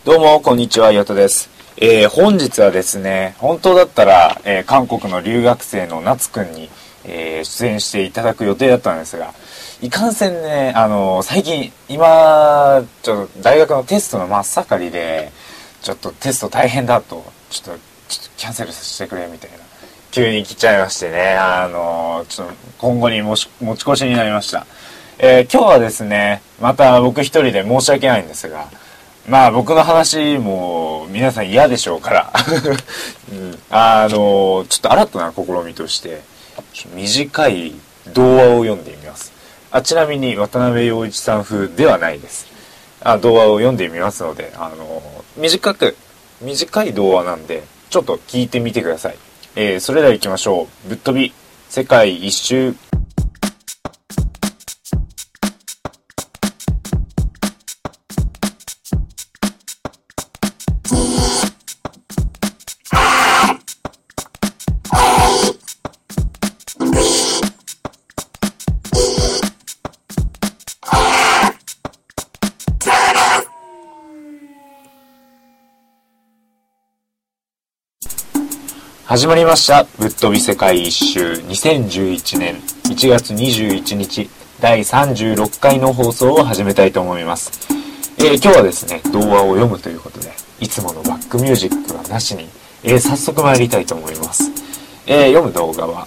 どうもこんにちは、ヨトです。本日はですね、本当だったら、韓国の留学生のナツくんに、出演していただく予定だったんですが、いかんせんね、最近今ちょっと大学のテストの真っ盛りで、ちょっとテスト大変だと、ちょっとキャンセルさせてくれみたいな急に来ちゃいましてね、ちょっと今後に持ち越しになりました。今日はですね、また僕一人で申し訳ないんですが、まあ僕の話も皆さん嫌でしょうから、ちょっと新たな試みとして短い童話を読んでみます。ちなみに渡辺陽一さん風ではないです。童話を読んでみますので、短い童話なんでちょっと聞いてみてください。それでは行きましょう。ぶっ飛び世界一周。始まりました。ぶっ飛び世界一周2011年1月21日第36回の放送を始めたいと思います。今日はですね、童話を読むということで、いつものバックミュージックはなしに、早速参りたいと思います。読む童話は、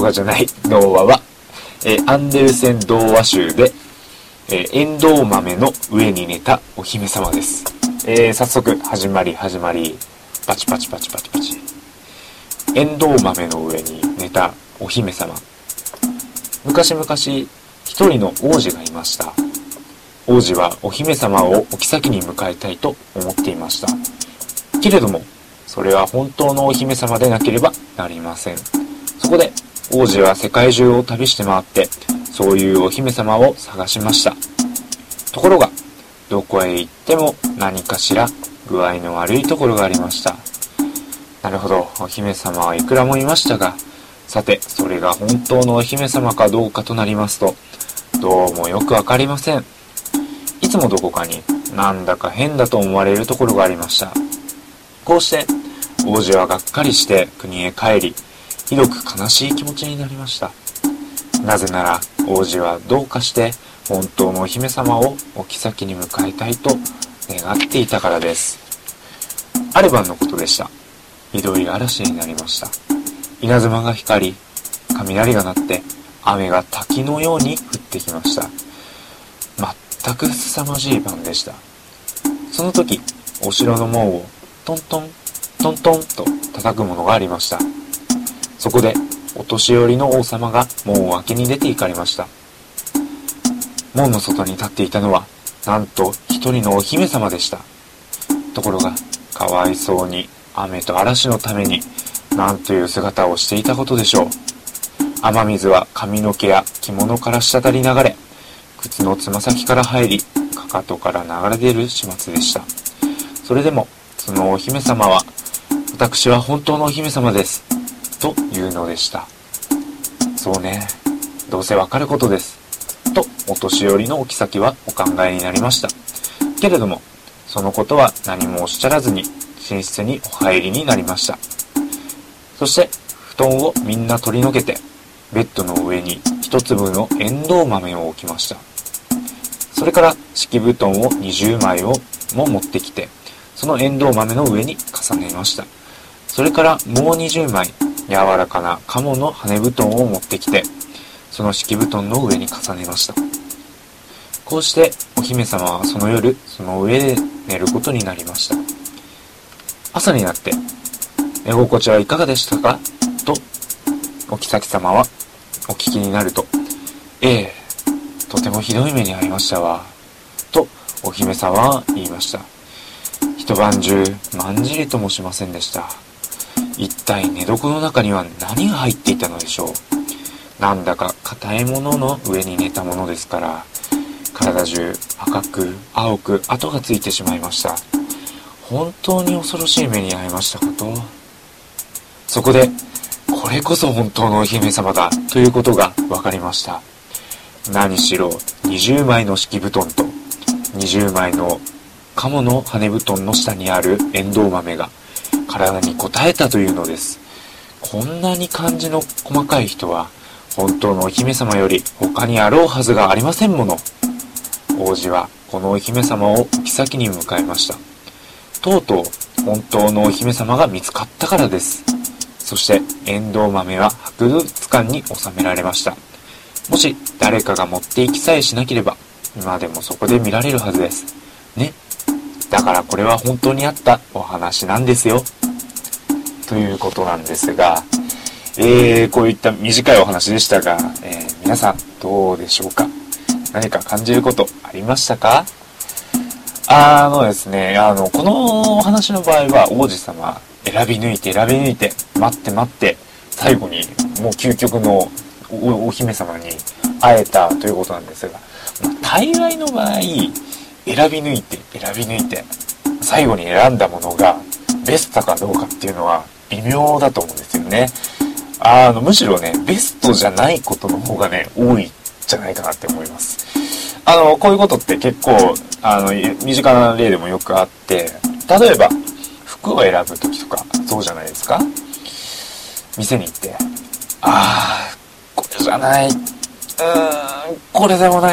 アンデルセン童話集で、エンドウ豆の上に寝たお姫様です。早速始まり、パチパチ。エンドウ豆の上に寝たお姫様。昔々一人の王子がいました。王子はお姫様をお妃に迎えたいと思っていました。けれどもそれは本当のお姫様でなければなりません。そこで王子は世界中を旅して回ってそういうお姫様を探しました。ところがどこへ行っても何かしら具合の悪いところがありました。なるほど、お姫様はいくらもいましたが、さてそれが本当のお姫様かどうかとなりますと、どうもよくわかりません。いつもどこかになんだか変だと思われるところがありました。こうして王子はがっかりして国へ帰り、ひどく悲しい気持ちになりました。なぜなら王子はどうかして本当のお姫様をお妃に迎えたいと願っていたからです。ある晩のことでした。ひどい嵐になりました。稲妻が光り、雷が鳴って雨が滝のように降ってきました。全く凄まじい晩でした。その時、お城の門をトントンと叩くものがありました。そこでお年寄りの王様が門を開けに出て行かれました。門の外に立っていたのはなんと一人のお姫様でした。ところがかわいそうに雨と嵐のために何という姿をしていたことでしょう。雨水は髪の毛や着物から滴り流れ、靴のつま先から入り、かかとから流れ出る始末でした。それでもそのお姫様は、私は本当のお姫様ですというのでした。そうね、どうせわかることですとお年寄りのお妃はお考えになりました。けれどもそのことは何もおっしゃらずに寝室にお入りになりました。そして布団をみんな取り除けて、ベッドの上に一粒のエンドウ豆を置きました。それから敷布団を20枚も持ってきて、そのエンドウ豆の上に重ねました。それからもう20枚柔らかな鴨の羽布団を持ってきて、その敷布団の上に重ねました。こうしてお姫様はその夜その上で寝ることになりました。朝になって寝心地はいかがでしたかとお妃様はお聞きになると、とてもひどい目に遭いましたわとお姫様は言いました。一晩中まんじりともしませんでした。一体寝床の中には何が入っていたのでしょう。なんだか硬いものの上に寝たものですから、体中赤く青く跡がついてしまいました。本当に恐ろしい目に遭いましたこと。そこでこれこそ本当のお姫様だということが分かりました。何しろ20枚の敷布団と20枚の鴨の羽布団の下にあるエンドウ豆が体に応えたというのです。こんなに漢字の細かい人は本当のお姫様より他にあろうはずがありませんもの。王子はこのお姫様を妃に迎えました。とうとう本当のお姫様が見つかったからです。そしてエンドウ豆は博物館に収められました。もし誰かが持って行きさえしなければ今でもそこで見られるはずですね。だからこれは本当にあったお話なんですよ、ということなんですが、こういった短いお話でしたが、皆さんどうでしょうか。何か感じることありましたか。ですね、このお話の場合は王子様選び抜いて待って最後にもう究極の お姫様に会えたということなんですが、大概の場合選び抜いて最後に選んだものがベストかどうかっていうのは微妙だと思うんですよね。むしろね、ベストじゃないことの方がね多いんじゃないかなって思います。こういうことって結構身近な例でもよくあって、例えば服を選ぶ時とかそうじゃないですか。店に行ってこれじゃない、これでもない、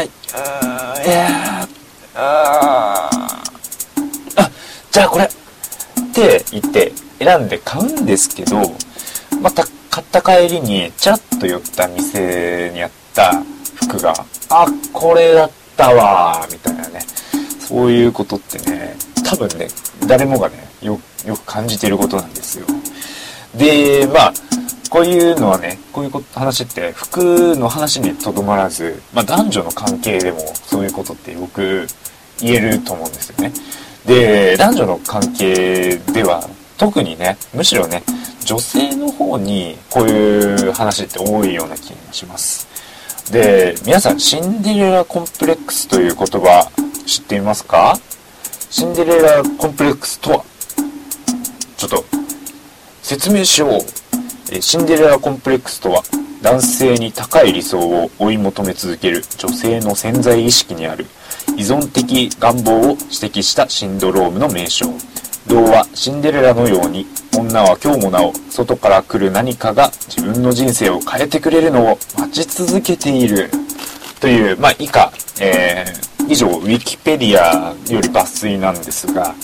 じゃあこれって言って選んで買うんですけど、また買った帰りにちらっと寄った店にあった服がこれだったわみたいなね、そういうことってね、多分ね誰もがねよく感じていることなんですよ。でこういうのはね、こういう話って服の話にとどまらず、男女の関係でもそういうことってよく言えると思うんですよね。で、男女の関係では特にね、むしろね、女性の方にこういう話って多いような気がします。で、皆さんシンデレラコンプレックスという言葉知っていますか？シンデレラコンプレックスとは、ちょっと説明しよう。シンデレラコンプレックスとは、男性に高い理想を追い求め続ける女性の潜在意識にある依存的願望を指摘したシンドロームの名称。童話シンデレラのように、女は今日もなお外から来る何かが自分の人生を変えてくれるのを待ち続けているという、以下、以上ウィキペディアより抜粋なんですが、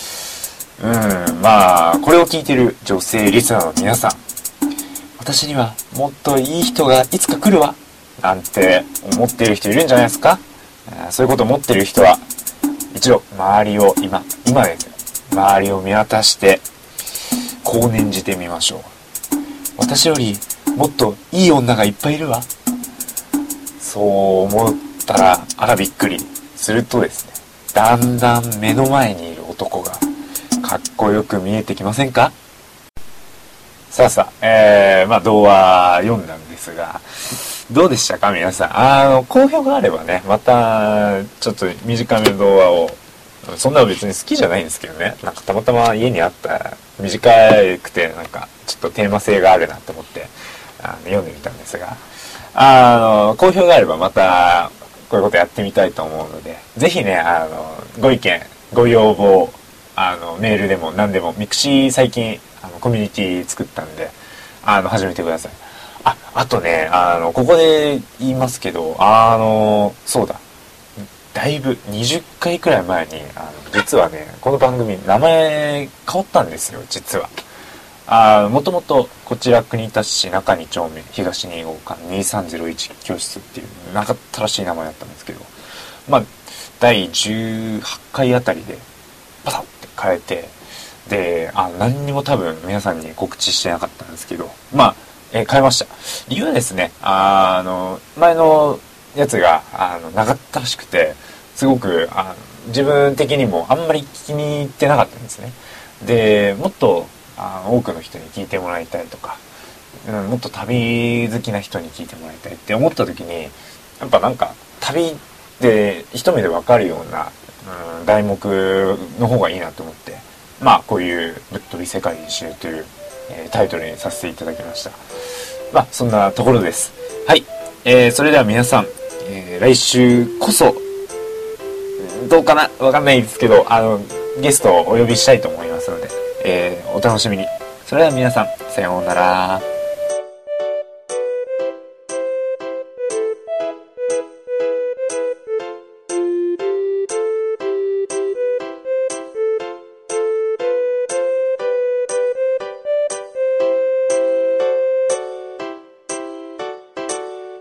これを聞いている女性リスナーの皆さん、私にはもっといい人がいつか来るわなんて思っている人いるんじゃないですか。そういうことを思っている人は一度周りを今ですよ、周りを見渡してこう念じてみましょう。私よりもっといい女がいっぱいいるわ。そう思ったらびっくりするとですね、だんだん目の前にいる男がかっこよく見えてきませんか？さあ、童話読んだんですが、どうでしたか皆さん。好評があればね、またちょっと短めの童話を、そんなの別に好きじゃないんですけどね、なんかたまたま家にあった短くてなんかちょっとテーマ性があるなと思って読んでみたんですが、好評があればまたこういうことやってみたいと思うので、ぜひね、ご意見ご要望メールでも何でも、ミクシー最近コミュニティ作ったんで始めてください。あとね、ここで言いますけど、そうだ、だいぶ20回くらい前に実はね、この番組名前変わったんですよ。実はもともとこちら国立市中2丁目東2号館2301教室っていう長ったらしい名前だったんですけど、第18回あたりでパタッて変えて、で何にも多分皆さんに告知してなかったんですけど、変えました。理由はですね、前のやつが長ったらしくて、すごく自分的にもあんまり気に入ってなかったんですね。で、もっと多くの人に聞いてもらいたいとか、もっと旅好きな人に聞いてもらいたいって思った時に、やっぱなんか旅で一目でわかるような、題目の方がいいなと思って、こういうぶっ飛び世界一周という、タイトルにさせていただきました。そんなところです。はい、それでは皆さん、来週こそどうかなわかんないですけど、ゲストをお呼びしたいと思いますので、お楽しみに。それでは皆さん、さようなら。